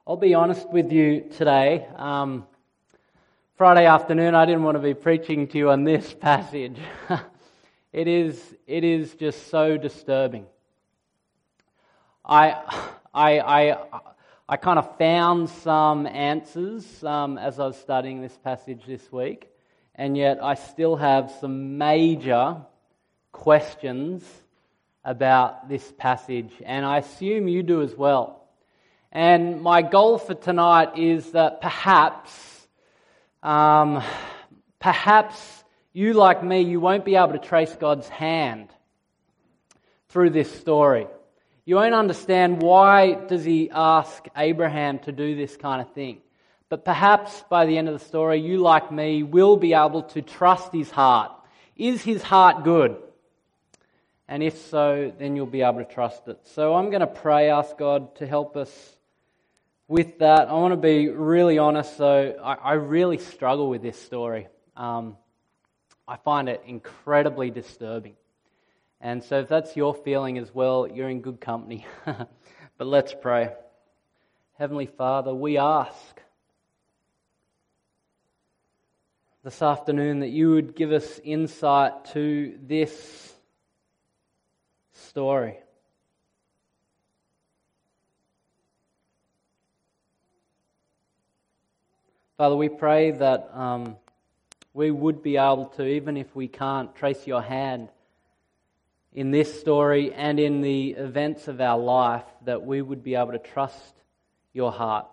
I'll be honest with you today. Friday afternoon, I didn't want to be preaching to you on this passage. It is just so disturbing. I kind of found some answers as I was studying this passage this week, and yet I still have some major questions about this passage, and I assume you do as well. And my goal for tonight is that perhaps you, like me, you won't be able to trace God's hand through this story. You won't understand why does He ask Abraham to do this kind of thing. But perhaps by the end of the story, you, like me, will be able to trust His heart. Is His heart good? And if so, then you'll be able to trust it. So I'm going to pray, ask God to help us with that. I want to be really honest, so I really struggle with this story. I find it incredibly disturbing. And so if that's your feeling as well, you're in good company. But let's pray. Heavenly Father, we ask this afternoon that you would give us insight to this story. Father, we pray that we would be able to, even if we can't trace your hand in this story and in the events of our life, that we would be able to trust your heart.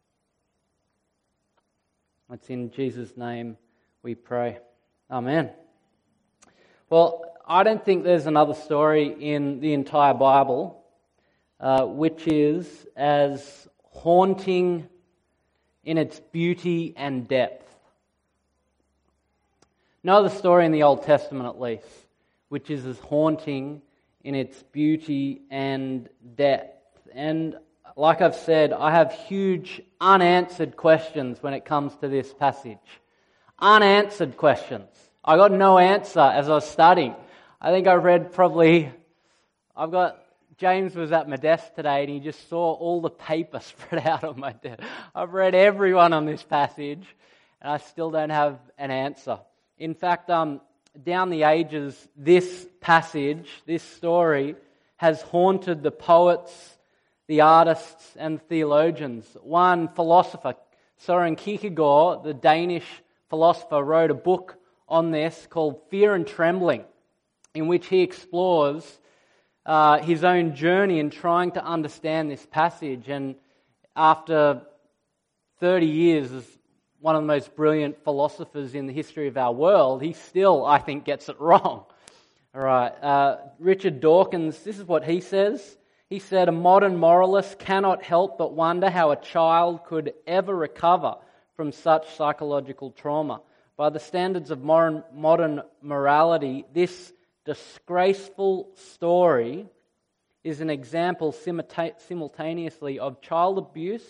It's in Jesus' name we pray. Amen. Well, I don't think there's another story in the entire Bible which is as haunting in its beauty and depth. No other story in the Old Testament, at least, which is as haunting in its beauty and depth. And like I've said, I have huge unanswered questions when it comes to this passage. Unanswered questions. I got no answer as I was studying. I think I read James was at my desk today and he just saw all the paper spread out on my desk. I've read every one on this passage and I still don't have an answer. In fact, down the ages, this passage, this story, has haunted the poets, the artists and theologians. One philosopher, Søren Kierkegaard, the Danish philosopher, wrote a book on this called Fear and Trembling, in which he explores his own journey in trying to understand this passage. And after 30 years as one of the most brilliant philosophers in the history of our world, he still, I think, gets it wrong. All right. Richard Dawkins, this is what he says. He said, "A modern moralist cannot help but wonder how a child could ever recover from such psychological trauma. By the standards of modern morality, this disgraceful story is an example simultaneously of child abuse,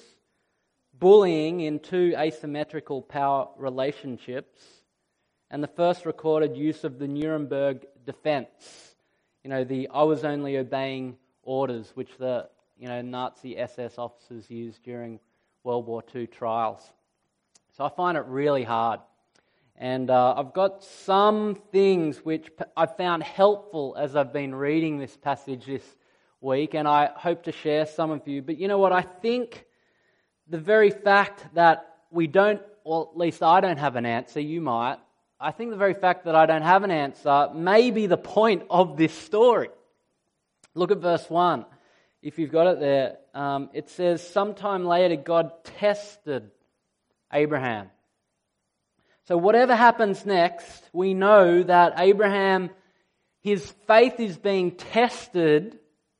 bullying in two asymmetrical power relationships, and the first recorded use of the Nuremberg defense. The I was only obeying orders, which the Nazi SS officers used during World War II trials." So I find it really hard. And I've got some things which I found helpful as I've been reading this passage this week, and I hope to share some of you. But you know what? I think the very fact that we don't, or at least I don't have an answer, you might, I think the very fact that I don't have an answer may be the point of this story. Look at verse 1. If you've got it there, it says, "Sometime later God tested Abraham." So whatever happens next, we know that Abraham, his faith is being tested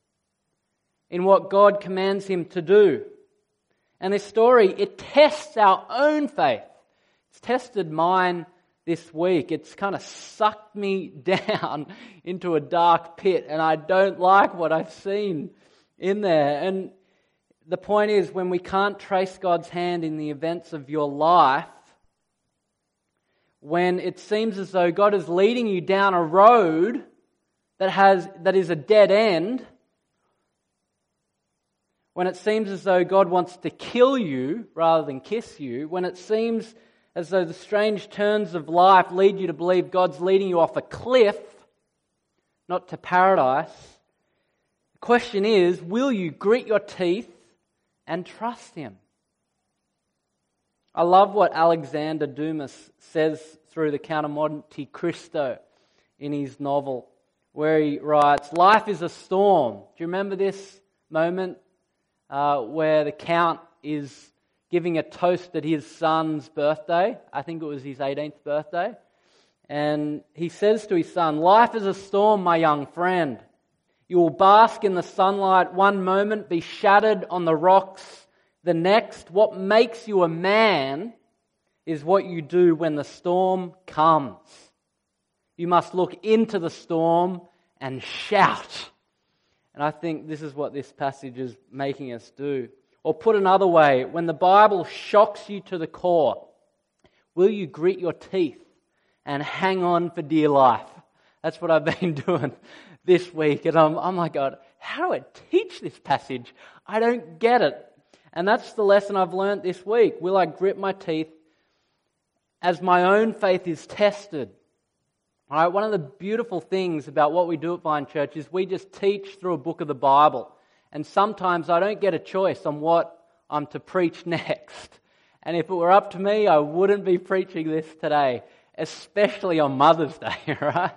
in what God commands him to do. And this story, it tests our own faith. It's tested mine this week. It's kind of sucked me down into a dark pit, and I don't like what I've seen in there. And the point is, when we can't trace God's hand in the events of your life, when it seems as though God is leading you down a road that is a dead end, when it seems as though God wants to kill you rather than kiss you, when it seems as though the strange turns of life lead you to believe God's leading you off a cliff, not to paradise, the question is, will you grit your teeth and trust Him? I love what Alexander Dumas says through the Count of Monte Cristo in his novel, where he writes, life is a storm. Do you remember this moment where the Count is giving a toast at his son's birthday? I think it was his 18th birthday. And he says to his son, life is a storm, my young friend. You will bask in the sunlight one moment, be shattered on the rocks the next. What makes you a man is what you do when the storm comes. You must look into the storm and shout. And I think this is what this passage is making us do. Or put another way, when the Bible shocks you to the core, will you grit your teeth and hang on for dear life? That's what I've been doing this week. And I'm like, God, how do I teach this passage? I don't get it. And that's the lesson I've learned this week. Will I grit my teeth as my own faith is tested? All right, one of the beautiful things about what we do at Vine Church is we just teach through a book of the Bible. And sometimes I don't get a choice on what I'm to preach next. And if it were up to me, I wouldn't be preaching this today, especially on Mother's Day, right?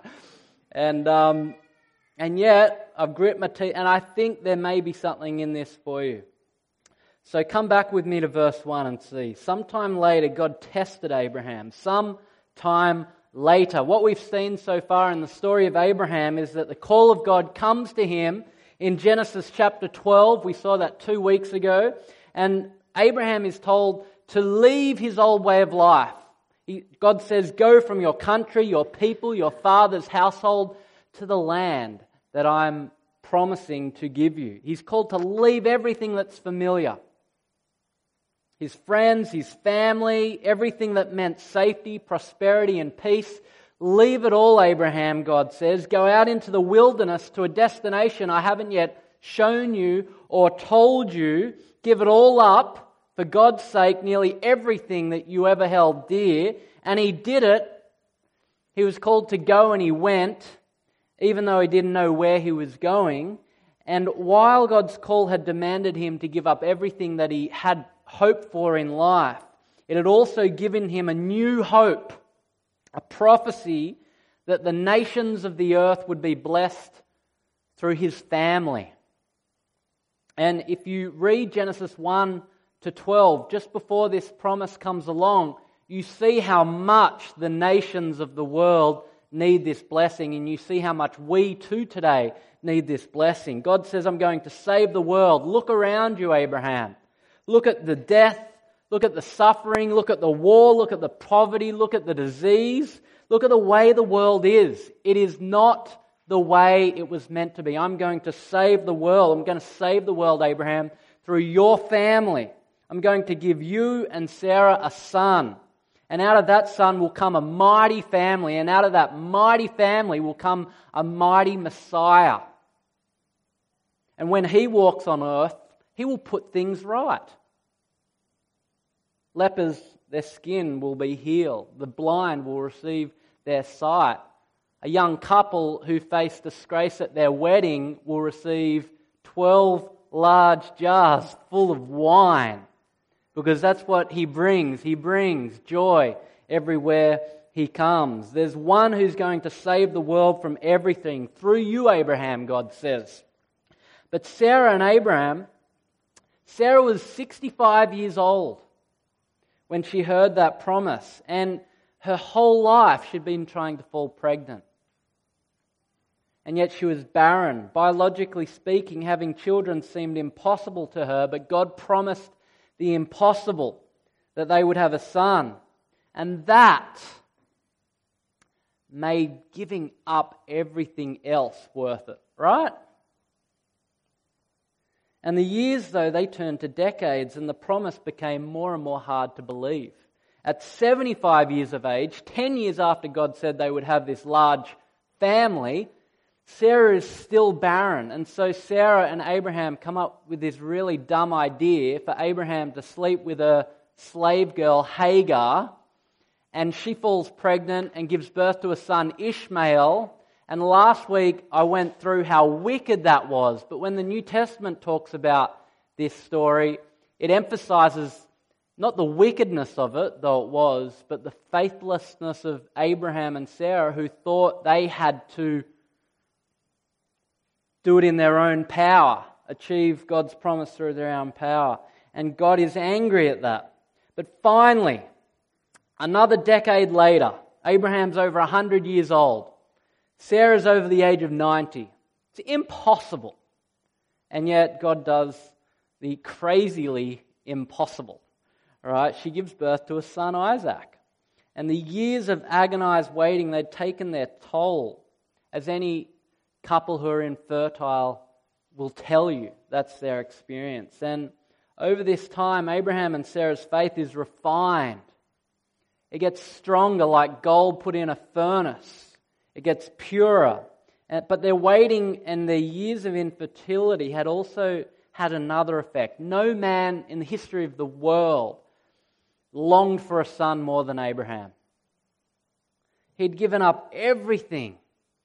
And yet, I've grit my teeth, and I think there may be something in this for you. So come back with me to verse 1 and see. Sometime later, God tested Abraham. Sometime later. What we've seen so far in the story of Abraham is that the call of God comes to him in Genesis chapter 12. We saw that 2 weeks ago. And Abraham is told to leave his old way of life. God says, go from your country, your people, your father's household to the land that I'm promising to give you. He's called to leave everything that's familiar. His friends, his family, everything that meant safety, prosperity, and peace. Leave it all, Abraham, God says. Go out into the wilderness to a destination I haven't yet shown you or told you. Give it all up, for God's sake, nearly everything that you ever held dear. And he did it. He was called to go and he went, even though he didn't know where he was going. And while God's call had demanded him to give up everything that he had hoped for in life, it had also given him a new hope, a prophecy that the nations of the earth would be blessed through his family. And if you read Genesis 1 to 12, just before this promise comes along, you see how much the nations of the world need this blessing, and you see how much we too today need this blessing. God says, I'm going to save the world. Look around you, Abraham. Look at the death, look at the suffering, look at the war, look at the poverty, look at the disease. Look at the way the world is. It is not the way it was meant to be. I'm going to save the world. I'm going to save the world, Abraham, through your family. I'm going to give you and Sarah a son. And out of that son will come a mighty family. And out of that mighty family will come a mighty Messiah. And when he walks on earth, he will put things right. Lepers, their skin will be healed. The blind will receive their sight. A young couple who face disgrace at their wedding will receive 12 large jars full of wine. Because that's what he brings. He brings joy everywhere he comes. There's one who's going to save the world from everything. Through you, Abraham, God says. But Sarah and Abraham, Sarah was 65 years old when she heard that promise. And her whole life she'd been trying to fall pregnant. And yet she was barren. Biologically speaking, having children seemed impossible to her, but God promised the impossible, that they would have a son. And that made giving up everything else worth it, right? And the years, though, they turned to decades, and the promise became more and more hard to believe. At 75 years of age, 10 years after God said they would have this large family, Sarah is still barren, and so Sarah and Abraham come up with this really dumb idea for Abraham to sleep with a slave girl, Hagar, and she falls pregnant and gives birth to a son, Ishmael. And last week I went through how wicked that was, but when the New Testament talks about this story, it emphasizes not the wickedness of it, though it was, but the faithlessness of Abraham and Sarah, who thought they had to do it in their own power, achieve God's promise through their own power. And God is angry at that. But finally, another decade later, Abraham's over 100 years old. Sarah's over the age of 90. It's impossible. And yet God does the crazily impossible. All right, she gives birth to a son, Isaac. And the years of agonized waiting, they'd taken their toll. As any couple who are infertile will tell you, that's their experience. And over this time, Abraham and Sarah's faith is refined. It gets stronger like gold put in a furnace. It gets purer. But their waiting and their years of infertility had also had another effect. No man in the history of the world longed for a son more than Abraham. He'd given up everything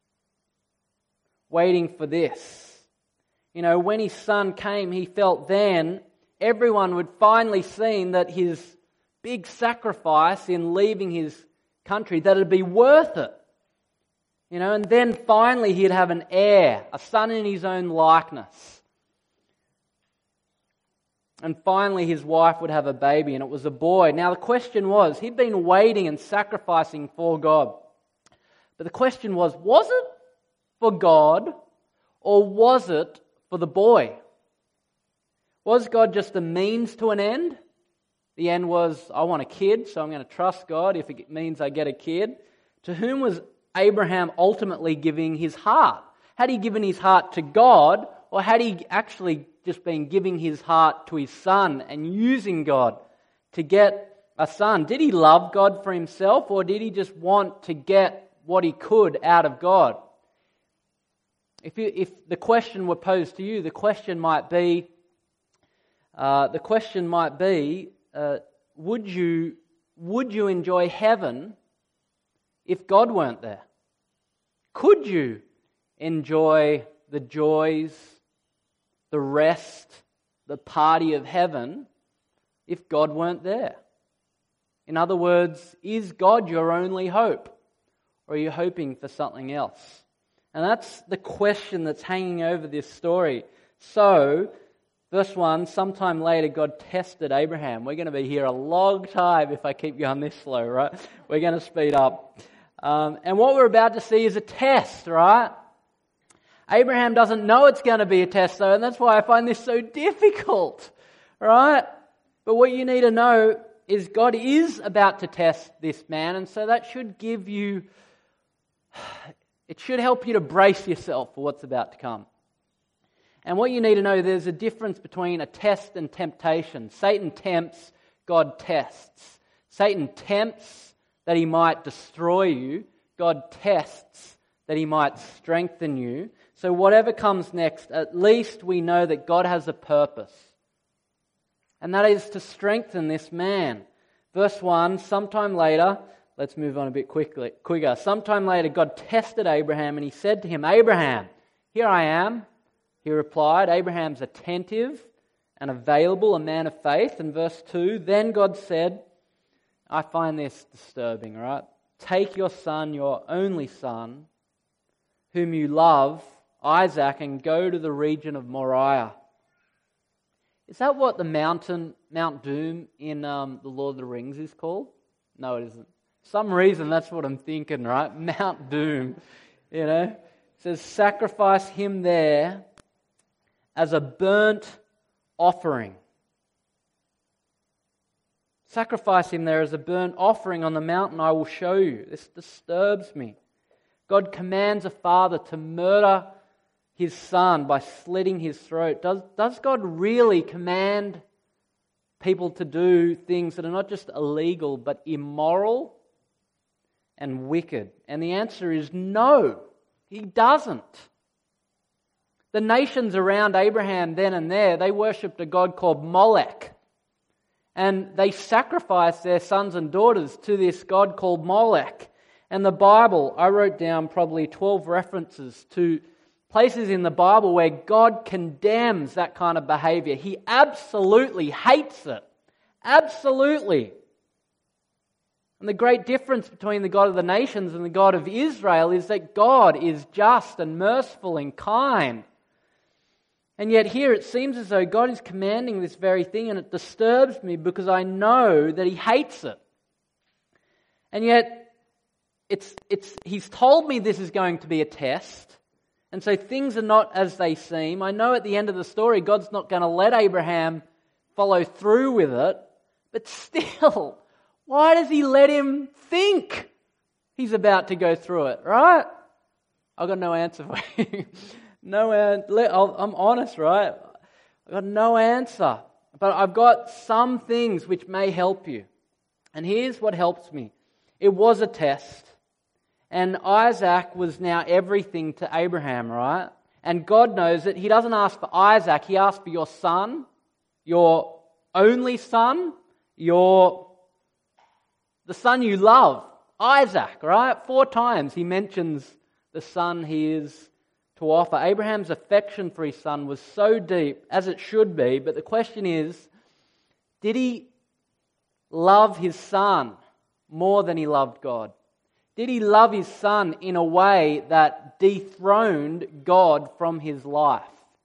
waiting for this. You know, when his son came, he felt then everyone would finally seen that his big sacrifice in leaving his country, that it'd be worth it. You know, and then finally he'd have an heir, a son in his own likeness. And finally his wife would have a baby, and it was a boy. Now the question was, he'd been waiting and sacrificing for God. But the question was it for God, or was it for the boy? Was God just a means to an end? The end was, I want a kid, so I'm going to trust God if it means I get a kid. To whom was Abraham ultimately giving his heart? Had he given his heart to God, or had he actually just been giving his heart to his son and using God to get a son? Did he love God for himself, or did he just want to get what he could out of God? If the question were posed to you, the question might be, would you enjoy heaven if God weren't there? Could you enjoy the joys, the rest, the party of heaven if God weren't there? In other words, is God your only hope, or are you hoping for something else? And that's the question that's hanging over this story. So, verse 1, sometime later God tested Abraham. We're going to be here a long time if I keep going this slow, right? We're going to speed up. And what we're about to see is a test, right? Abraham doesn't know it's going to be a test, though, and that's why I find this so difficult, right? But what you need to know is God is about to test this man, and so that should give you, it should help you to brace yourself for what's about to come. And what you need to know, there's a difference between a test and temptation. Satan tempts, God tests. Satan tempts that he might destroy you. God tests that he might strengthen you. So whatever comes next, at least we know that God has a purpose. And that is to strengthen this man. Verse 1, sometime later, let's move on a bit quicker. Sometime later, God tested Abraham and he said to him, Abraham, here I am. He replied. Abraham's attentive and available, a man of faith. And verse 2, then God said, I find this disturbing, right? Take your son, your only son, whom you love, Isaac, and go to the region of Moriah. Is that what the mountain, Mount Doom in The Lord of the Rings is called? No, it isn't. For some reason, that's what I'm thinking, right? Mount Doom, you know. It says, sacrifice him there as a burnt offering. Sacrifice him there as a burnt offering on the mountain I will show you. This disturbs me. God commands a father to murder his son by slitting his throat. Does God really command people to do things that are not just illegal but immoral and wicked? And the answer is no. He doesn't. The nations around Abraham then and there, they worshipped a god called Molech. And they sacrificed their sons and daughters to this god called Molech. And the Bible, I wrote down probably 12 references to places in the Bible where God condemns that kind of behavior. He absolutely hates it. Absolutely. And the great difference between the God of the nations and the God of Israel is that God is just and merciful and kind. And yet here it seems as though God is commanding this very thing, and it disturbs me because I know that He hates it. And yet He's told me this is going to be a test, and so things are not as they seem. I know at the end of the story God's not going to let Abraham follow through with it, but still, why does He let him think he's about to go through it, right? I've got no answer for you. I'm honest, right? I've got no answer. But I've got some things which may help you. And here's what helps me. It was a test. And Isaac was now everything to Abraham, right? And God knows that He doesn't ask for Isaac. He asks for your son, your only son, the son you love, Isaac, right? 4 times He mentions the son he is to offer. Abraham's affection for his son was so deep, as it should be, but the question is, did he love his son more than he loved God? Did he love his son in a way that dethroned God from his life?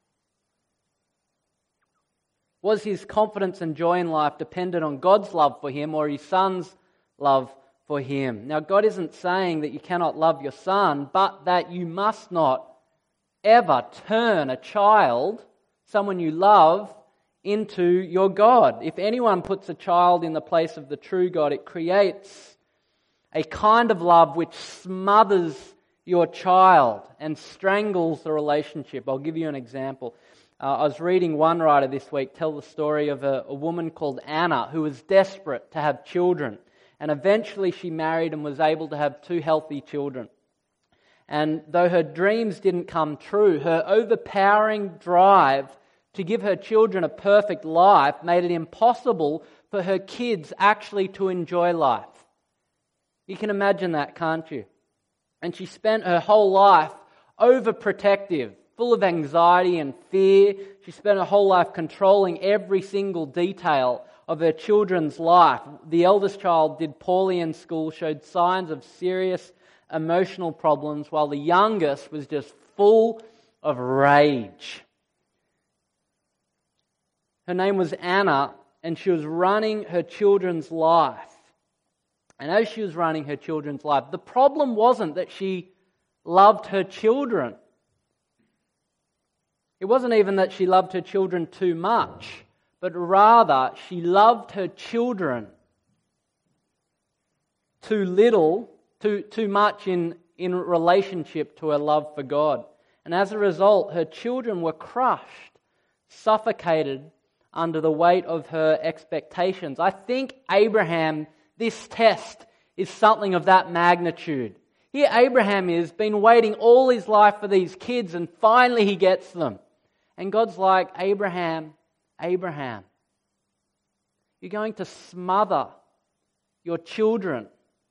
Was his confidence and joy in life dependent on God's love for him or his son's love for him? Now, God isn't saying that you cannot love your son, but that you must not ever turn a child, someone you love, into your God. If anyone puts a child in the place of the true God, it creates a kind of love which smothers your child and strangles the relationship. I'll give you an example. I was reading one writer this week tell the story of a woman called Anna who was desperate to have children. And eventually she married and was able to have 2 healthy children. And though her dreams didn't come true, her overpowering drive to give her children a perfect life made it impossible for her kids actually to enjoy life. You can imagine that, can't you? And she spent her whole life overprotective, full of anxiety and fear. She spent her whole life controlling every single detail of her children's life. The eldest child did poorly in school, showed signs of serious emotional problems, while the youngest was just full of rage. Her name was Anna, and she was running her children's life. And as she was running her children's life, the problem wasn't that she loved her children. It wasn't even that she loved her children too much, but rather she loved her children too little, too much in relationship to her love for God. And as a result, her children were crushed, suffocated under the weight of her expectations. I think Abraham, this test is something of that magnitude. Here Abraham is, been waiting all his life for these kids, and finally he gets them. And God's like, Abraham, Abraham, you're going to smother your children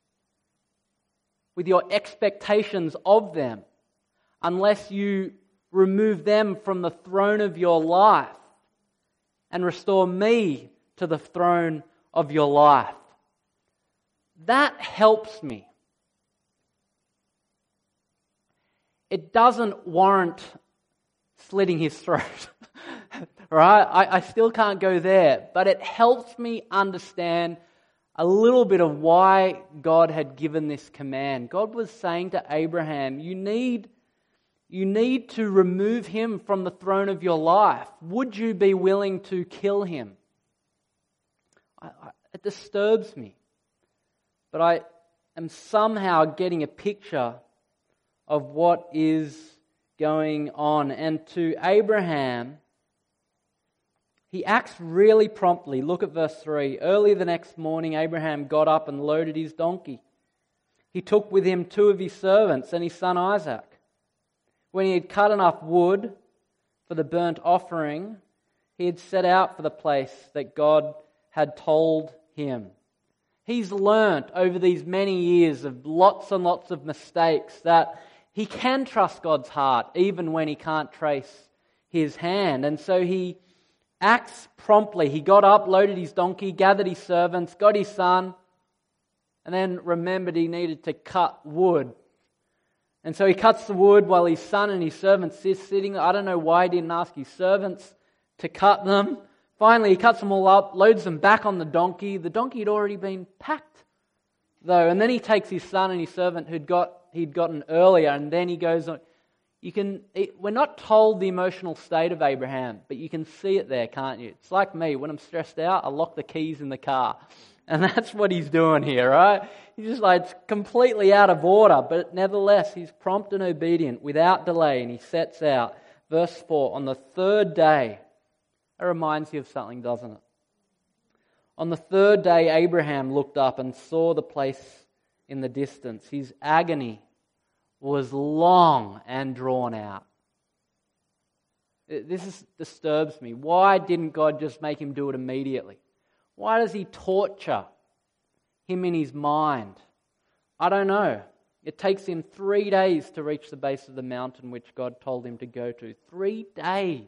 with your expectations of them unless you remove them from the throne of your life and restore me to the throne of your life. That helps me. It doesn't warrant slitting his throat, right? I still can't go there, but it helps me understand a little bit of why God had given this command. God was saying to Abraham, you need to remove him from the throne of your life. Would you be willing to kill him? It disturbs me. But I am somehow getting a picture of what is going on. And to Abraham, he acts really promptly. Look at verse 3. Early the next morning, Abraham got up and loaded his donkey. He took with him 2 of his servants and his son Isaac. When he had cut enough wood for the burnt offering, he had set out for the place that God had told him. He's learnt over these many years of lots and lots of mistakes that he can trust God's heart even when he can't trace his hand. And so he acts promptly. He got up, loaded his donkey, gathered his servants, got his son, and then remembered he needed to cut wood. And so he cuts the wood while his son and his servants is sitting there. I don't know why he didn't ask his servants to cut them. Finally, he cuts them all up, loads them back on the donkey. The donkey had already been packed, though. And then he takes his son and his servant he'd gotten earlier, and then he goes on. We're not told the emotional state of Abraham, but you can see it there, can't you? It's like me. When I'm stressed out, I lock the keys in the car. And that's what he's doing here, right? He's just like, it's completely out of order, but nevertheless, he's prompt and obedient without delay, and he sets out. Verse 4, on the third day, it reminds you of something, doesn't it? On the third day, Abraham looked up and saw the place in the distance. His agony was long and drawn out. This disturbs me. Why didn't God just make him do it immediately? Why does he torture him in his mind? I don't know. It takes him 3 days to reach the base of the mountain which God told him to go to. 3 days.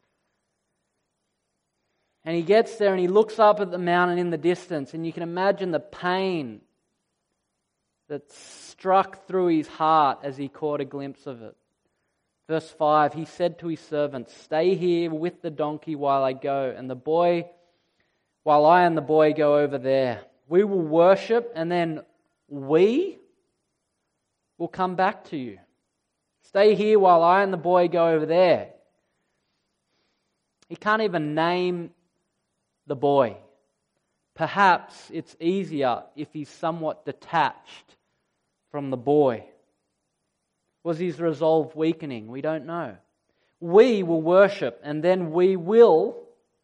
And he gets there and he looks up at the mountain in the distance, and you can imagine the pain that struck through his heart as he caught a glimpse of it. Verse 5, he said to his servants, "Stay here with the donkey while I go, and while I and the boy go over there. We will worship, and then we will come back to you. Stay here while I and the boy go over there." He can't even name the boy. Perhaps it's easier if he's somewhat detached from the boy. Was his resolve weakening? We don't know. We will worship, and then we will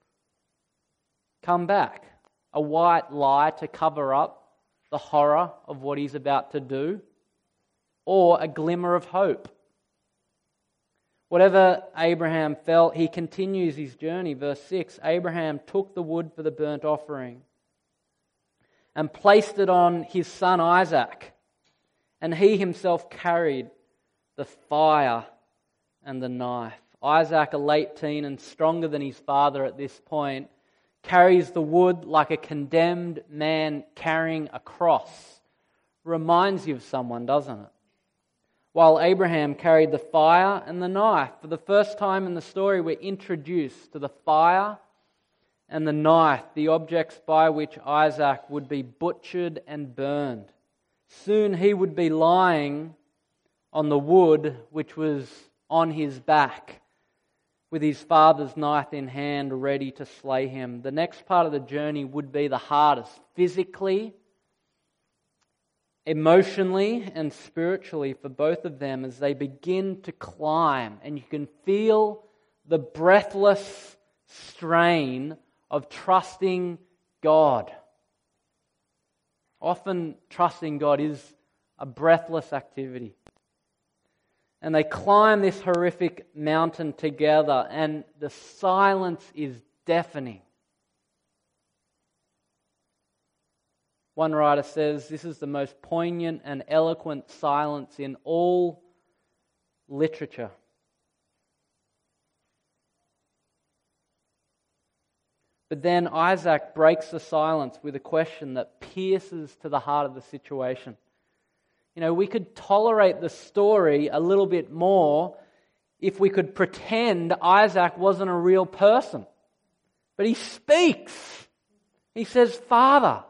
come back. A white lie to cover up the horror of what he's about to do, or a glimmer of hope. Whatever Abraham felt, he continues his journey. Verse 6, Abraham took the wood for the burnt offering and placed it on his son Isaac, and he himself carried the fire and the knife. Isaac, a late teen and stronger than his father at this point, carries the wood like a condemned man carrying a cross. Reminds you of someone, doesn't it? While Abraham carried the fire and the knife. For the first time in the story, we're introduced to the fire and the knife, the objects by which Isaac would be butchered and burned. Soon he would be lying on the wood which was on his back, with his father's knife in hand, ready to slay him. The next part of the journey would be the hardest, physically, emotionally, and spiritually for both of them as they begin to climb. And you can feel the breathless strain of trusting God. Often trusting God is a breathless activity. And they climb this horrific mountain together, and the silence is deafening. One writer says this is the most poignant and eloquent silence in all literature. But then Isaac breaks the silence with a question that pierces to the heart of the situation. You know, we could tolerate the story a little bit more if we could pretend Isaac wasn't a real person. But he speaks. He says, "Father."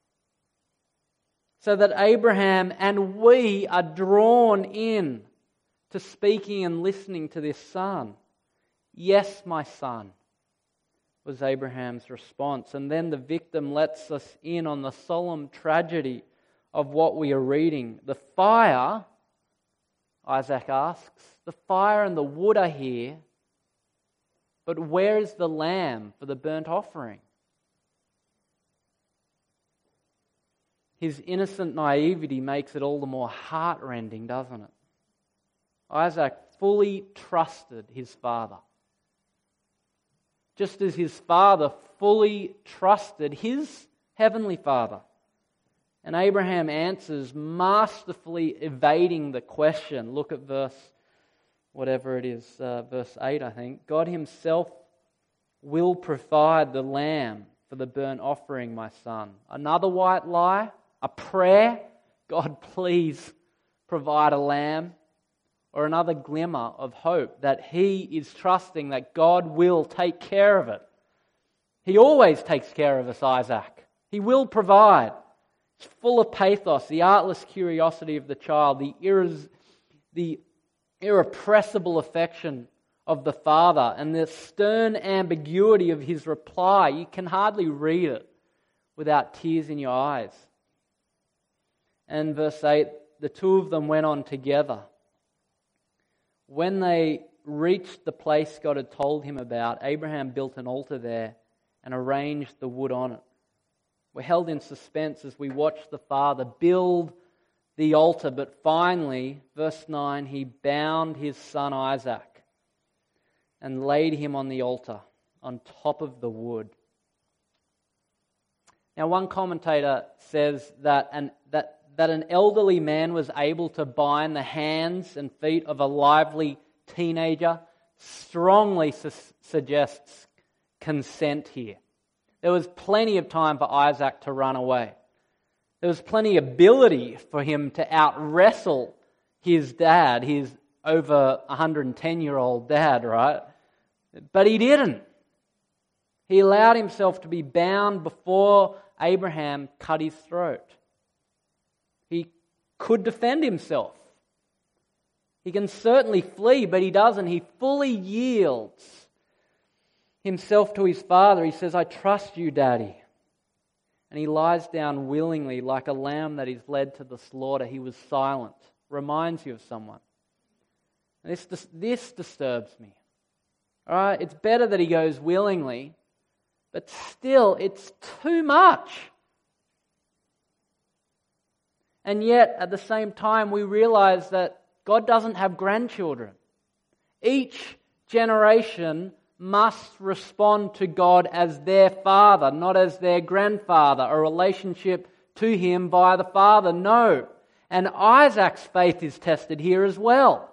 So that Abraham and we are drawn in to speaking and listening to this son. "Yes, my son," was Abraham's response. And then the victim lets us in on the solemn tragedy of what we are reading. The fire, Isaac asks, the fire and the wood are here, but where is the lamb for the burnt offering? His innocent naivety makes it all the more heart-rending, doesn't it? Isaac fully trusted his father. Just as his father fully trusted his heavenly Father. And Abraham answers, masterfully evading the question. Look at verse 8, I think. God himself will provide the lamb for the burnt offering, my son. Another white lie, a prayer. God, please provide a lamb. Or another glimmer of hope that he is trusting that God will take care of it. He always takes care of us, Isaac. He will provide. It's full of pathos, the artless curiosity of the child, the irrepressible affection of the father, and the stern ambiguity of his reply. You can hardly read it without tears in your eyes. And verse 8, the two of them went on together. When they reached the place God had told him about, Abraham built an altar there and arranged the wood on it. We're held in suspense as we watch the father build the altar, but finally, verse 9, he bound his son Isaac and laid him on the altar on top of the wood. Now, one commentator says that an elderly man was able to bind the hands and feet of a lively teenager strongly suggests consent here. There was plenty of time for Isaac to run away. There was plenty of ability for him to out-wrestle his dad, his over 110-year-old dad, right? But he didn't. He allowed himself to be bound before Abraham cut his throat. He could defend himself. He can certainly flee, but he doesn't. He fully yields himself to his father. He says, I trust you, Daddy. And he lies down willingly like a lamb that is led to the slaughter. He was silent. Reminds you of someone. This disturbs me. All right, it's better that he goes willingly, but still, it's too much. And yet, at the same time, we realize that God doesn't have grandchildren. Each generation must respond to God as their father, not as their grandfather, a relationship to him by the father. No. And Isaac's faith is tested here as well.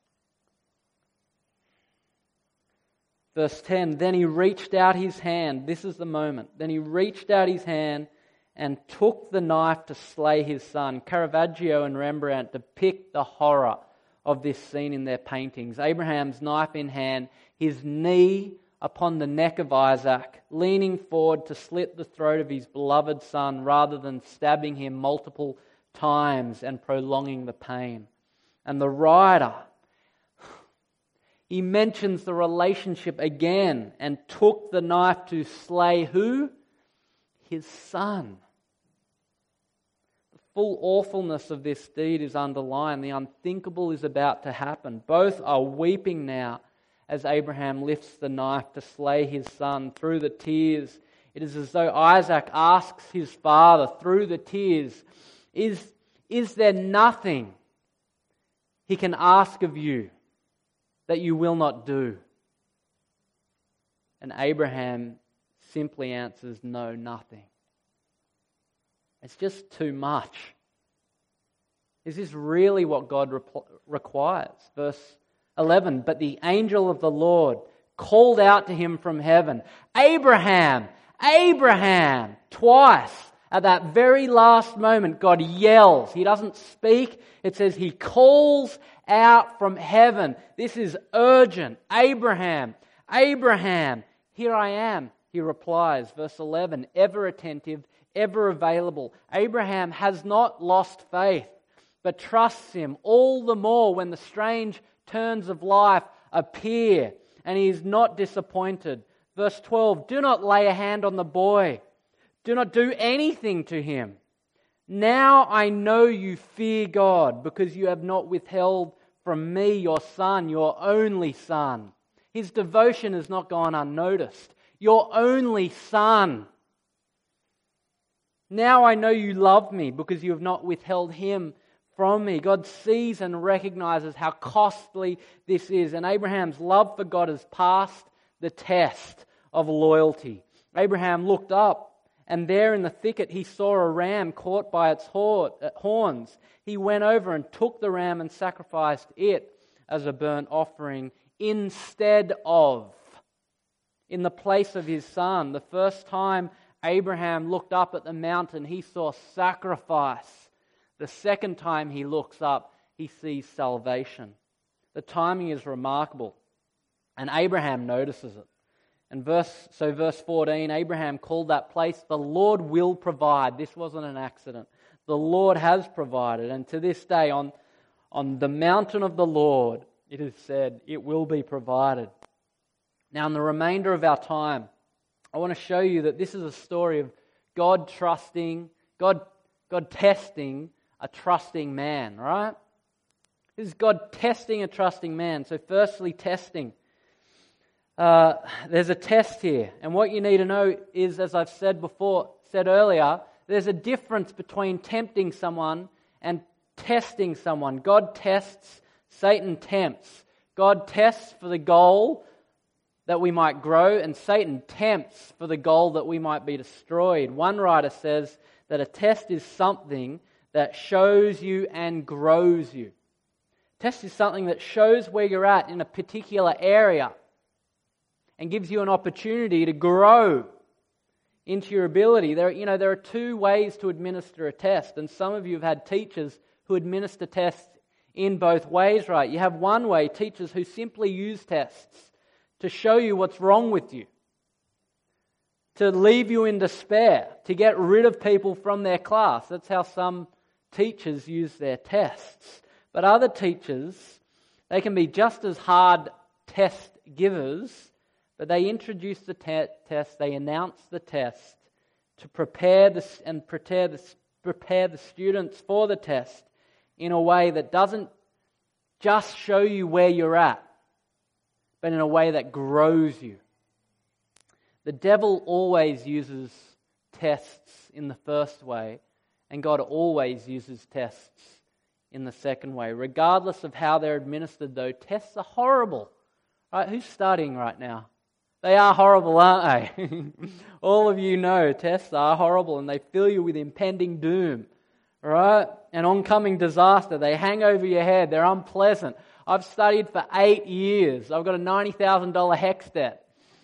Verse 10, then he reached out his hand. This is the moment. Then he reached out his hand and took the knife to slay his son. Caravaggio and Rembrandt depict the horror of this scene in their paintings. Abraham's knife in hand, his knee upon the neck of Isaac, leaning forward to slit the throat of his beloved son rather than stabbing him multiple times and prolonging the pain. And the writer, he mentions the relationship again and took the knife to slay who? His son. The full awfulness of this deed is underlined. The unthinkable is about to happen. Both are weeping now as Abraham lifts the knife to slay his son. Through the tears, it is as though Isaac asks his father through the tears, is there nothing he can ask of you that you will not do? And Abraham simply answers, no, nothing. It's just too much. Is this really what God requires? Verse 11, but the angel of the Lord called out to him from heaven, Abraham, Abraham, twice. At that very last moment, God yells. He doesn't speak. It says he calls out from heaven. This is urgent. Abraham, Abraham, here I am, he replies. Verse 11, ever attentive, ever available. Abraham has not lost faith, but trusts him all the more when the strange turns of life appear, and he is not disappointed. Verse 12, do not lay a hand on the boy. Do not do anything to him. Now I know you fear God, because you have not withheld from me your son, your only son. His devotion has not gone unnoticed. Your only son. Now I know you love me, because you have not withheld him from me. God sees and recognizes how costly this is. And Abraham's love for God has passed the test of loyalty. Abraham looked up, and there in the thicket he saw a ram caught by its horns. He went over and took the ram and sacrificed it as a burnt offering instead of, in the place of his son. The first time Abraham looked up at the mountain, he saw sacrifice. The second time he looks up, he sees salvation. The timing is remarkable, and Abraham notices it. And verse 14, Abraham called that place, the Lord will provide. This wasn't an accident. The Lord has provided, and to this day on the mountain of the Lord, it is said, it will be provided. Now in the remainder of our time, I want to show you that this is a story of God testing a trusting man, right? This is God testing a trusting man. So firstly, testing. There's a test here. And what you need to know is, as I've said earlier, there's a difference between tempting someone and testing someone. God tests, Satan tempts. God tests for the goal that we might grow, and Satan tempts for the goal that we might be destroyed. One writer says that a test is something that shows you and grows you. Test is something that shows where you're at in a particular area and gives you an opportunity to grow into your ability. There are two ways to administer a test, and some of you have had teachers who administer tests in both ways, right? You have one way, teachers who simply use tests to show you what's wrong with you, to leave you in despair, to get rid of people from their class. That's how some teachers use their tests. But other teachers, they can be just as hard test givers, but they introduce the test, they announce the test to prepare the students for the test in a way that doesn't just show you where you're at, but in a way that grows you. The devil always uses tests in the first way, and God always uses tests in the second way. Regardless of how they're administered, though, tests are horrible. Right? Who's studying right now? They are horrible, aren't they? All of you know tests are horrible, and they fill you with impending doom. Right? An oncoming disaster. They hang over your head. They're unpleasant. I've studied for 8 years. I've got a $90,000 HECS debt.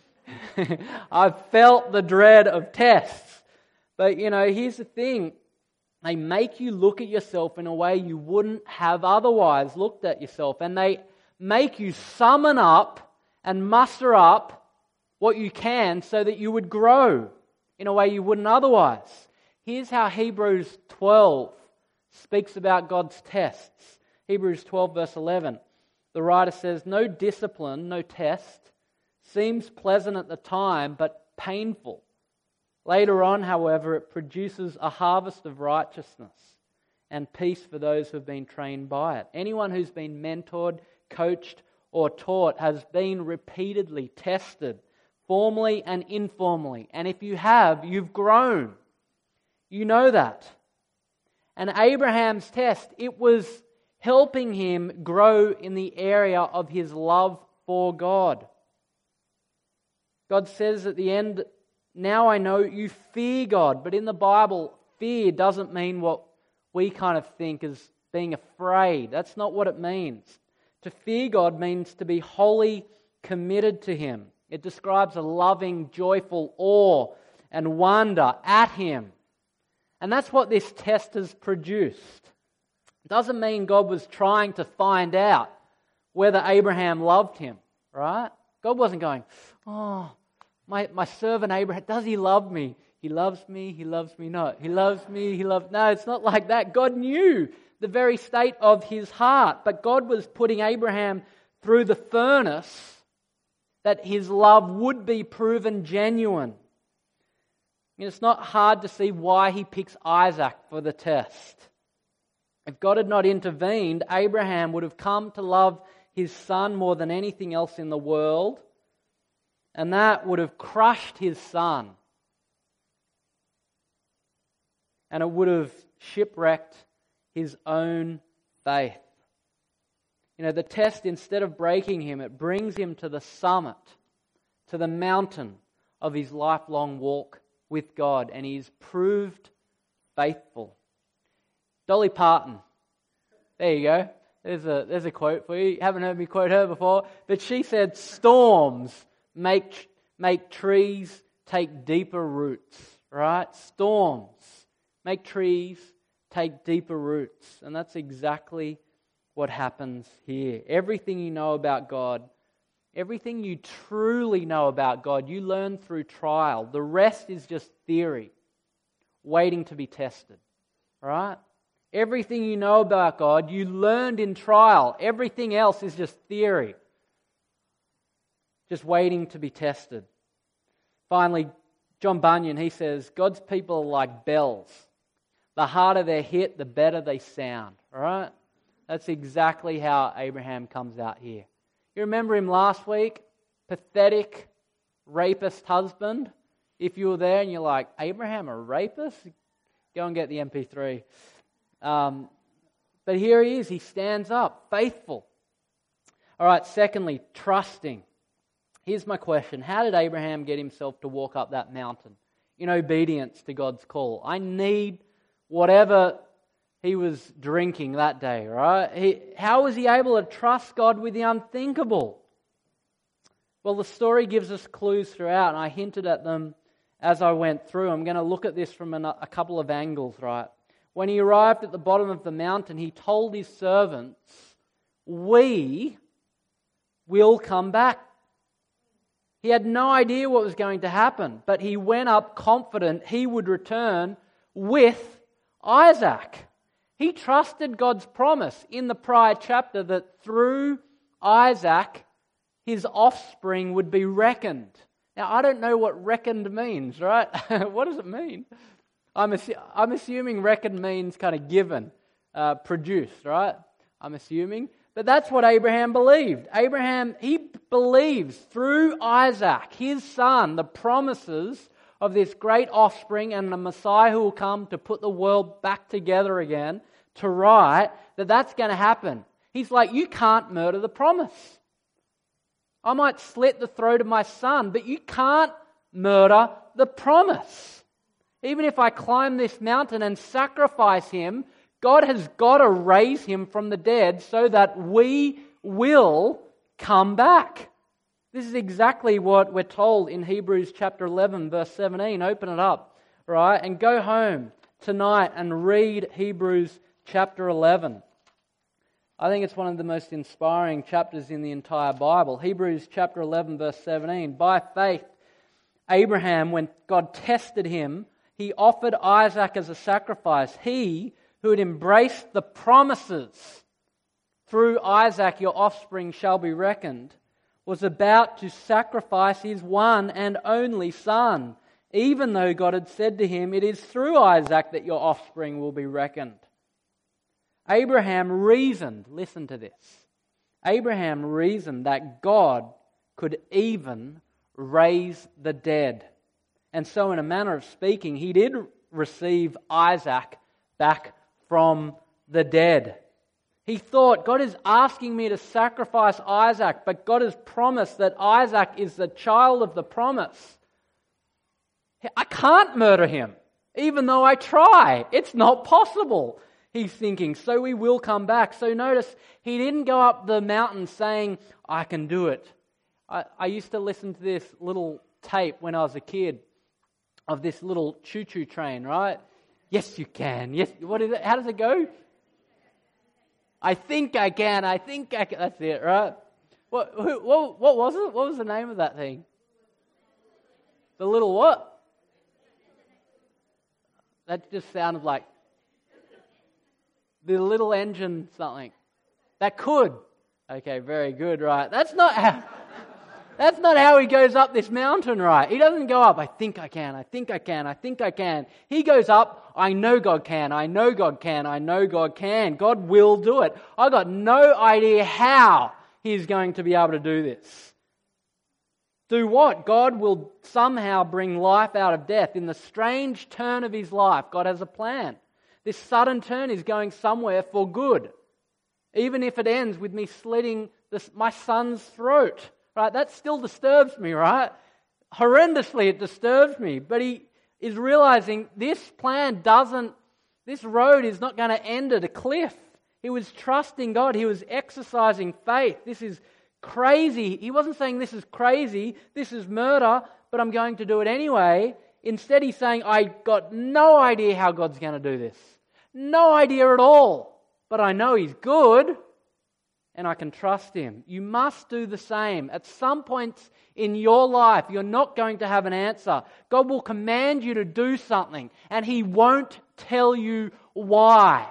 I've felt the dread of tests. But, here's the thing. They make you look at yourself in a way you wouldn't have otherwise looked at yourself. And they make you summon up and muster up what you can so that you would grow in a way you wouldn't otherwise. Here's how Hebrews 12 speaks about God's tests. Hebrews 12 verse 11. The writer says, "No discipline, no test, seems pleasant at the time, but painful. Later on, however, it produces a harvest of righteousness and peace for those who have been trained by it." Anyone who's been mentored, coached, or taught has been repeatedly tested, formally and informally. And if you have, you've grown. You know that. And Abraham's test, it was helping him grow in the area of his love for God. God says at the end, "Now I know you fear God." But in the Bible, fear doesn't mean what we kind of think as being afraid. That's not what it means. To fear God means to be wholly committed to Him. It describes a loving, joyful awe and wonder at Him. And that's what this test has produced. It doesn't mean God was trying to find out whether Abraham loved him, right? God wasn't going, "Oh, my servant Abraham, does he love me? He loves me not. He loves me, No, it's not like that. God knew the very state of his heart. But God was putting Abraham through the furnace that his love would be proven genuine. And it's not hard to see why he picks Isaac for the test. If God had not intervened, Abraham would have come to love his son more than anything else in the world, and that would have crushed his son. And it would have shipwrecked his own faith. You know, the test, instead of breaking him, it brings him to the summit, to the mountain of his lifelong walk with God, and he's proved faithful. Dolly Parton, there you go. There's a quote for you. You haven't heard me quote her before, but she said, "Storms make trees take deeper roots." Right? Storms make trees take deeper roots, and that's exactly what happens here. Everything you know about God, everything you truly know about God, you learn through trial. The rest is just theory, waiting to be tested. Right? Everything you know about God, you learned in trial. Everything else is just theory, just waiting to be tested. Finally, John Bunyan, he says, God's people are like bells. The harder they're hit, the better they sound. All right? That's exactly how Abraham comes out here. You remember him last week? Pathetic, rapist husband. If you were there and you're like, Abraham a rapist? Go and get the MP3. But here he is. He stands up, faithful. All right, secondly, trusting. Here's my question. How did Abraham get himself to walk up that mountain in obedience to God's call? I need whatever he was drinking that day, right? How was he able to trust God with the unthinkable? Well, the story gives us clues throughout, and I hinted at them as I went through. I'm going to look at this from a couple of angles, right? When he arrived at the bottom of the mountain, he told his servants, "We will come back." He had no idea what was going to happen, but he went up confident he would return with Isaac. He trusted God's promise in the prior chapter that through Isaac, his offspring would be reckoned. Now, I don't know what reckoned means, right? What does it mean? I'm assuming reckoned means kind of given, produced, right? I'm assuming. But that's what Abraham believed. Abraham, he believes through Isaac, his son, the promises of this great offspring and the Messiah who will come to put the world back together again, to right, that's going to happen. He's like, you can't murder the promise. I might slit the throat of my son, but you can't murder the promise. Even if I climb this mountain and sacrifice him, God has got to raise him from the dead so that we will come back. This is exactly what we're told in Hebrews chapter 11, verse 17. Open it up, right? And go home tonight and read Hebrews chapter 11. I think it's one of the most inspiring chapters in the entire Bible. Hebrews chapter 11, verse 17. By faith, Abraham, when God tested him, he offered Isaac as a sacrifice. He who had embraced the promises, through Isaac your offspring shall be reckoned, was about to sacrifice his one and only son, even though God had said to him, it is through Isaac that your offspring will be reckoned. Abraham reasoned, listen to this, Abraham reasoned that God could even raise the dead. And so in a manner of speaking, he did receive Isaac back from the dead. He thought, God is asking me to sacrifice Isaac, but God has promised that Isaac is the child of the promise. I can't murder him, even though I try. It's not possible, he's thinking. So we will come back. So notice, he didn't go up the mountain saying, I can do it. I used to listen to this little tape when I was a kid of this little choo-choo train, right? Yes, you can. Yes. What is it? How does it go? I think I can. I think I can. That's it, right? What was it? What was the name of that thing? The little what? That just sounded like the little engine something. That could. Okay, very good, right? That's not how he goes up this mountain, right? He doesn't go up, I think I can, I think I can, I think I can. He goes up, I know God can, I know God can, I know God can. God will do it. I got no idea how he's going to be able to do this. Do what? God will somehow bring life out of death. In the strange turn of his life, God has a plan. This sudden turn is going somewhere for good. Even if it ends with me slitting my son's throat, right? That still disturbs me, right? Horrendously it disturbs me. But he is realizing this road is not going to end at a cliff. He was trusting God. He was exercising faith. This is crazy. He wasn't saying this is crazy, this is murder, but I'm going to do it anyway. Instead, he's saying, I got no idea how God's going to do this. No idea at all. But I know He's good, and I can trust Him. You must do the same. At some points in your life, you're not going to have an answer. God will command you to do something, and He won't tell you why.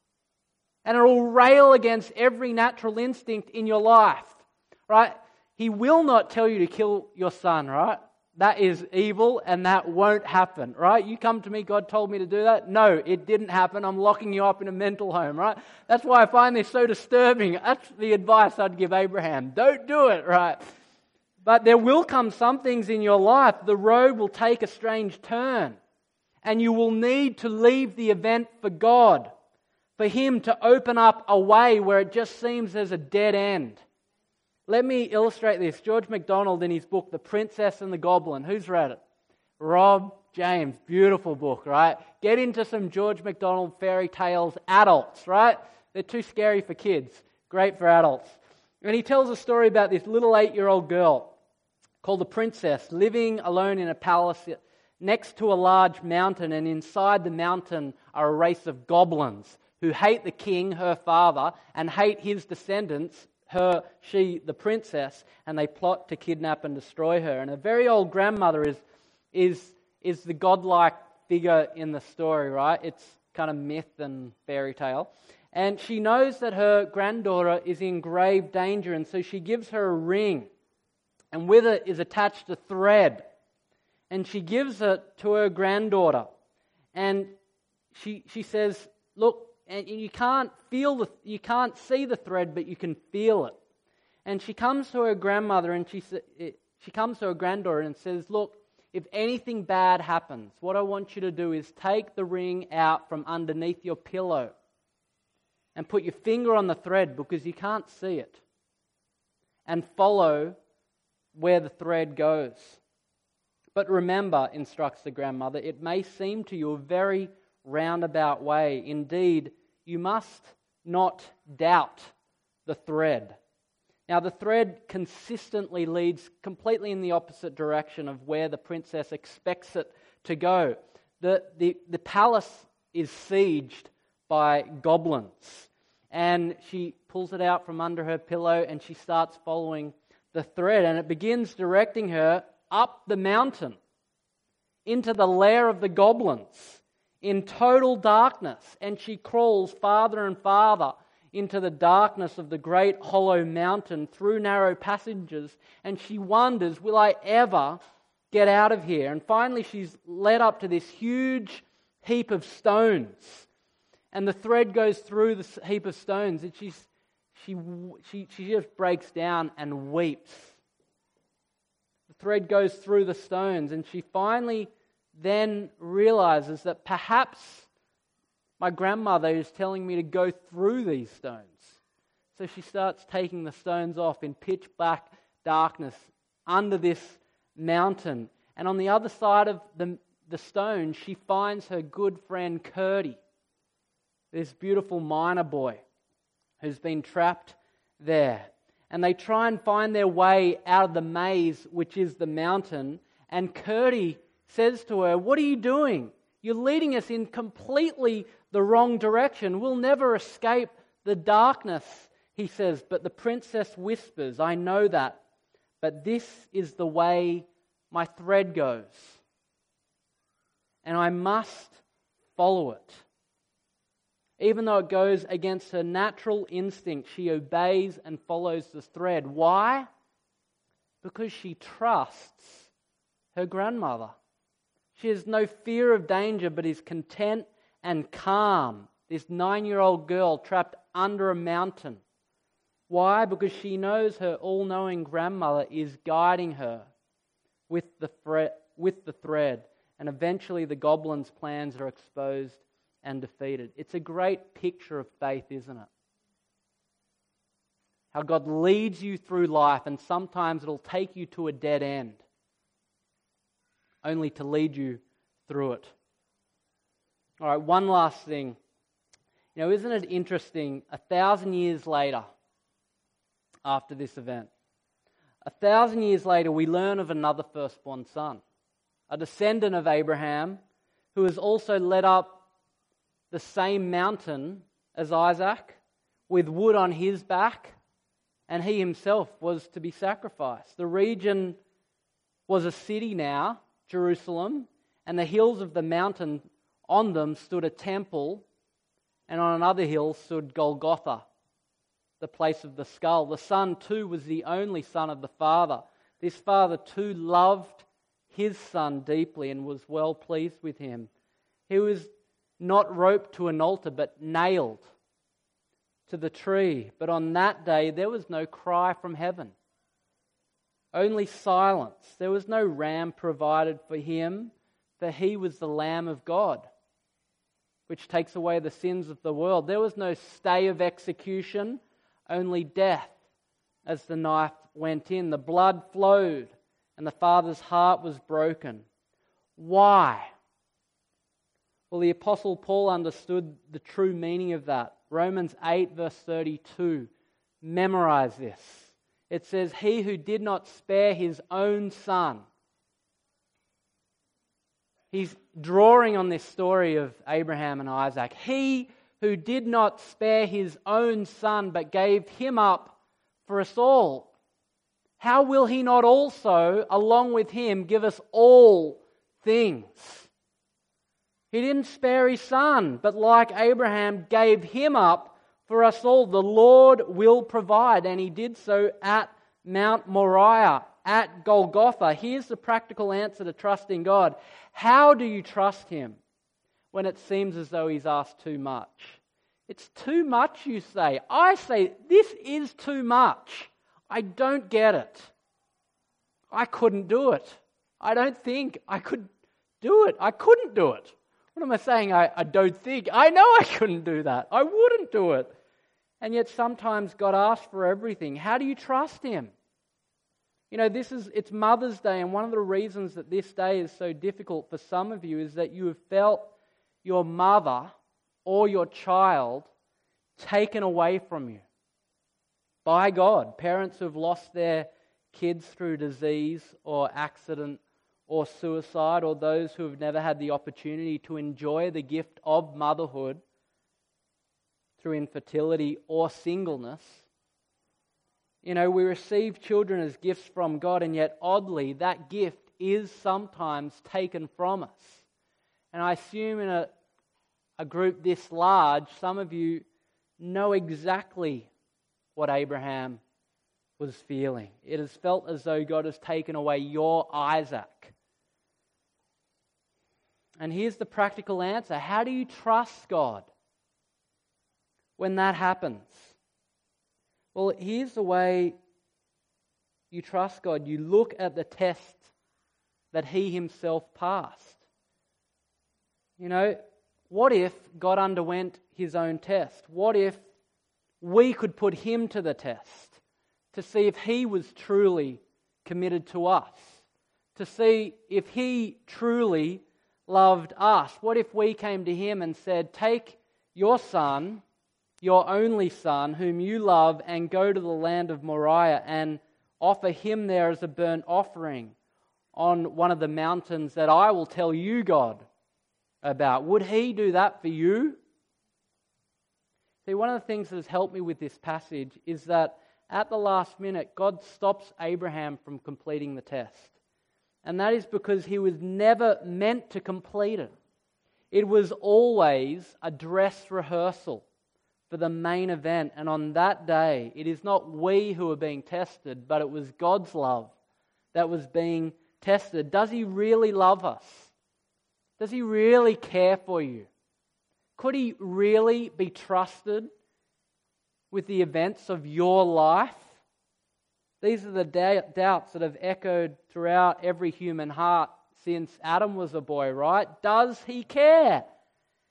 And it will rail against every natural instinct in your life, right? He will not tell you to kill your son, right? That is evil and that won't happen, right? You come to me, God told me to do that. No, it didn't happen. I'm locking you up in a mental home, right? That's why I find this so disturbing. That's the advice I'd give Abraham. Don't do it, right? But there will come some things in your life. The road will take a strange turn. And you will need to leave the event for God. For Him to open up a way where it just seems there's a dead end. Let me illustrate this. George MacDonald, in his book, The Princess and the Goblin. Who's read it? Rob, James. Beautiful book, right? Get into some George MacDonald fairy tales, adults, right? They're too scary for kids. Great for adults. And he tells a story about this little 8-year-old girl called the princess living alone in a palace next to a large mountain, and inside the mountain are a race of goblins who hate the king, her father, and hate his descendants, the princess, and they plot to kidnap and destroy her. And a very old grandmother is the godlike figure in the story, right? It's kind of myth and fairy tale. And she knows that her granddaughter is in grave danger, and so she gives her a ring, and with it is attached a thread. And she gives it to her granddaughter. And she says, look, and you can't see the thread, but you can feel it. And she comes to her grandmother and she comes to her granddaughter and says, look, if anything bad happens, what I want you to do is take the ring out from underneath your pillow and put your finger on the thread because you can't see it, and follow where the thread goes. But remember, instructs the grandmother, it may seem to you a very roundabout way. Indeed, you must not doubt the thread. Now, the thread consistently leads completely in the opposite direction of where the princess expects it to go. The palace is sieged by goblins, and she pulls it out from under her pillow and she starts following the thread, and it begins directing her up the mountain into the lair of the goblins in total darkness, and she crawls farther and farther into the darkness of the great hollow mountain through narrow passages, and she wonders, will I ever get out of here? And finally she's led up to this huge heap of stones, and the thread goes through the heap of stones, and she just breaks down and weeps. The thread goes through the stones, and she finally then realizes that perhaps my grandmother is telling me to go through these stones. So she starts taking the stones off in pitch black darkness under this mountain. And on the other side of the stone, she finds her good friend Curdy, this beautiful miner boy who's been trapped there. And they try and find their way out of the maze, which is the mountain. And Curdy says to her, what are you doing? You're leading us in completely the wrong direction. We'll never escape the darkness, he says. But the princess whispers, I know that, but this is the way my thread goes, and I must follow it. Even though it goes against her natural instinct, she obeys and follows the thread. Why? Because she trusts her grandmother. She has no fear of danger, but is content and calm. This 9-year-old girl trapped under a mountain. Why? Because she knows her all-knowing grandmother is guiding her with the thread. And eventually the goblins' plans are exposed and defeated. It's a great picture of faith, isn't it? How God leads you through life, and sometimes it'll take you to a dead end, only to lead you through it. All right, one last thing. Isn't it interesting, 1,000 years later, after this event, 1,000 years later, we learn of another firstborn son, a descendant of Abraham, who has also led up the same mountain as Isaac, with wood on his back, and he himself was to be sacrificed. The region was a city now, Jerusalem, and the hills of the mountain, on them stood a temple, and on another hill stood Golgotha, the place of the skull. The son too was the only son of the father. This father too loved his son deeply and was well pleased with him. He was not roped to an altar, but nailed to the tree. But on that day there was no cry from heaven, only silence. There was no ram provided for him, for he was the Lamb of God, which takes away the sins of the world. There was no stay of execution, only death as the knife went in. The blood flowed, and the Father's heart was broken. Why? Well, the Apostle Paul understood the true meaning of that. Romans 8 verse 32. Memorize this. It says, "He who did not spare his own son." He's drawing on this story of Abraham and Isaac. "He who did not spare his own son, but gave him up for us all, how will he not also, along with him, give us all things?" He didn't spare his son, but like Abraham, gave him up for us all. The Lord will provide, and he did so at Mount Moriah, at Golgotha. Here's the practical answer to trusting God. How do you trust him when it seems as though he's asked too much? It's too much, you say. I say, this is too much. I don't get it. I couldn't do it. I don't think I could do it. I couldn't do it. What am I saying? I don't think. I know I couldn't do that. I wouldn't do it. And yet sometimes God asks for everything. How do you trust him? It's Mother's Day, and one of the reasons that this day is so difficult for some of you is that you have felt your mother or your child taken away from you by God. Parents who have lost their kids through disease or accident or suicide, or those who have never had the opportunity to enjoy the gift of motherhood through infertility or singleness. We receive children as gifts from God, and yet oddly, that gift is sometimes taken from us. And I assume in a group this large, some of you know exactly what Abraham was feeling. It has felt as though God has taken away your Isaac. And here's the practical answer. How do you trust God when that happens? Well, here's the way you trust God. You look at the test that he himself passed. What if God underwent his own test? What if we could put him to the test to see if he was truly committed to us? To see if he truly loved us? What if we came to him and said, "Take your son, your only son, whom you love, and go to the land of Moriah and offer him there as a burnt offering on one of the mountains that I will tell you, God, about"? Would he do that for you? See, one of the things that has helped me with this passage is that at the last minute, God stops Abraham from completing the test. And that is because he was never meant to complete it. It was always a dress rehearsal for the main event. And on that day, it is not we who are being tested, but it was God's love that was being tested. Does he really love us? Does he really care for you? Could he really be trusted with the events of your life? These are the doubts that have echoed throughout every human heart since Adam was a boy, right? Does he care?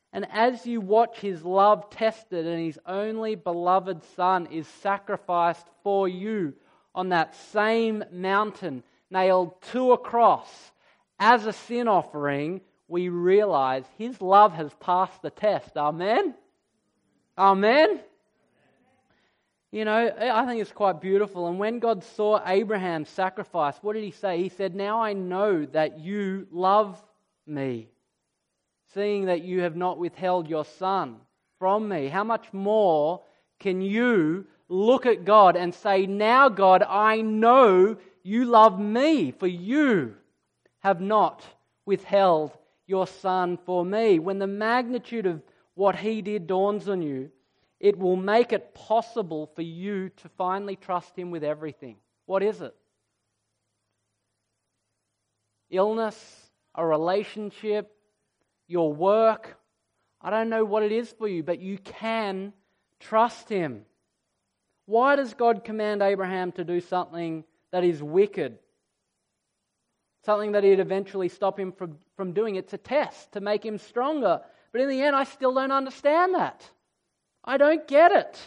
And as you watch his love tested and his only beloved Son is sacrificed for you on that same mountain, nailed to a cross as a sin offering, we realize his love has passed the test. Amen? Amen? You know, I think it's quite beautiful. And when God saw Abraham's sacrifice, what did he say? He said, "Now I know that you love me, seeing that you have not withheld your Son from me." How much more can you look at God and say, "Now God, I know you love me, for you have not withheld your Son for me." When the magnitude of what he did dawns on you, it will make it possible for you to finally trust him with everything. What is it? Illness, a relationship, your work. I don't know what it is for you, but you can trust him. Why does God command Abraham to do something that is wicked? Something that he'd eventually stop him from doing. It's a test to make him stronger. But in the end, I still don't understand that. I don't get it.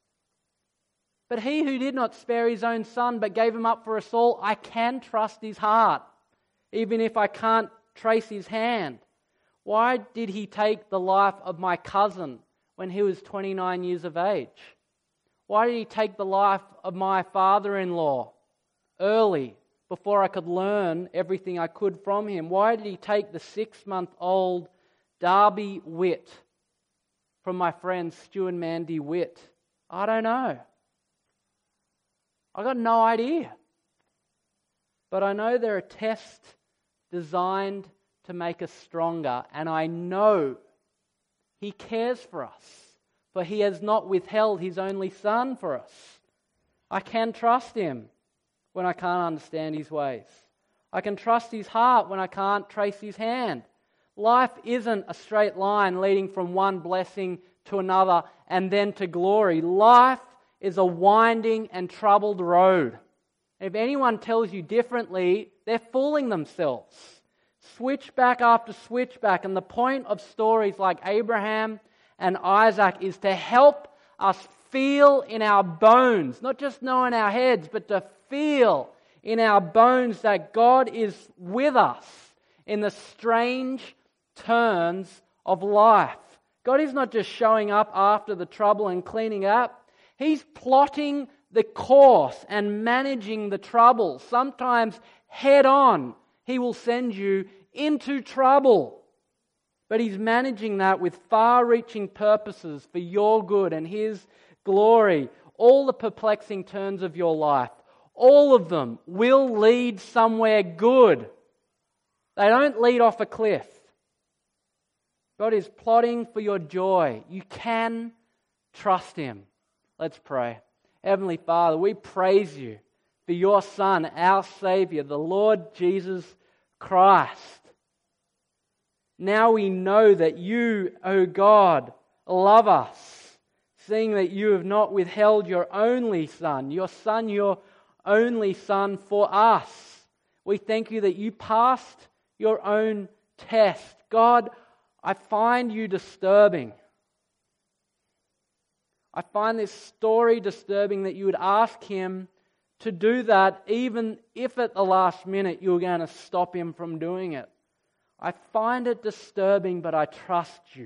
But he who did not spare his own Son, but gave him up for us all, I can trust his heart, even if I can't trace his hand. Why did he take the life of my cousin when he was 29 years of age? Why did he take the life of my father-in-law early, before I could learn everything I could from him? Why did he take the 6-month-old Darby Witt from my friends Stu and Mandy Witt? I don't know. I got no idea. But I know they're a test designed to make us stronger, and I know he cares for us, for he has not withheld his only Son for us. I can trust him when I can't understand his ways. I can trust his heart when I can't trace his hand. Life isn't a straight line leading from one blessing to another and then to glory. Life is a winding and troubled road. If anyone tells you differently, they're fooling themselves. Switchback after switchback. And the point of stories like Abraham and Isaac is to help us feel in our bones, not just know in our heads, but to feel in our bones that God is with us in the strange turns of life. God is not just showing up after the trouble and cleaning up. He's plotting the course and managing the trouble. Sometimes head on, He will send you into trouble. But He's managing that with far-reaching purposes for your good and His glory. All the perplexing turns of your life, all of them will lead somewhere good. They don't lead off a cliff. God is plotting for your joy. You can trust Him. Let's pray. Heavenly Father, we praise You for Your Son, our Savior, the Lord Jesus Christ. Now we know that You, O God, love us, seeing that You have not withheld Your only Son, Your only Son for us. We thank You that You passed Your own test. God, I find You disturbing. I find this story disturbing that You would ask Him to do that even if at the last minute You were going to stop Him from doing it. I find it disturbing, but I trust You.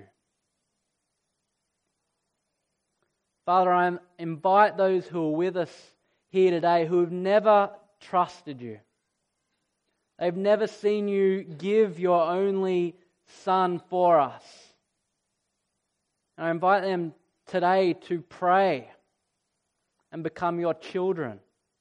Father, I invite those who are with us here today who have never trusted You. They've never seen You give Your only Son for us. And I invite them today to pray and become Your children.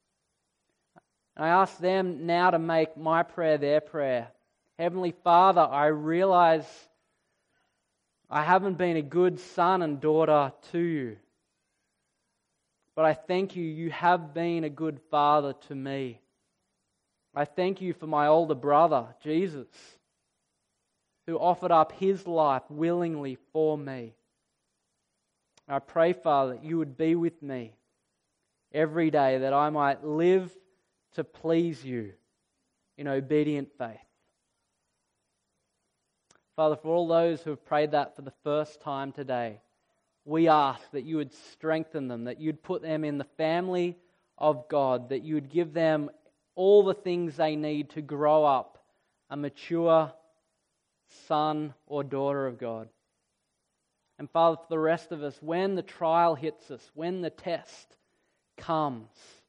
I ask them now to make my prayer their prayer. Heavenly Father, I realize I haven't been a good son and daughter to You. But I thank You, You have been a good father to me. I thank You for my older brother, Jesus, who offered up his life willingly for me. I pray, Father, that You would be with me every day, that I might live to please You in obedient faith. Father, for all those who have prayed that for the first time today, we ask that you would strengthen them, that you'd put them in the family of God, that you would give them all the things they need to grow up a mature son or daughter of God. And Father, for the rest of us, when the trial hits us, when the test comes,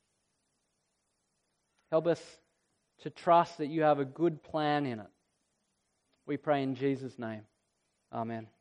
help us to trust that you have a good plan in it. We pray in Jesus' name. Amen.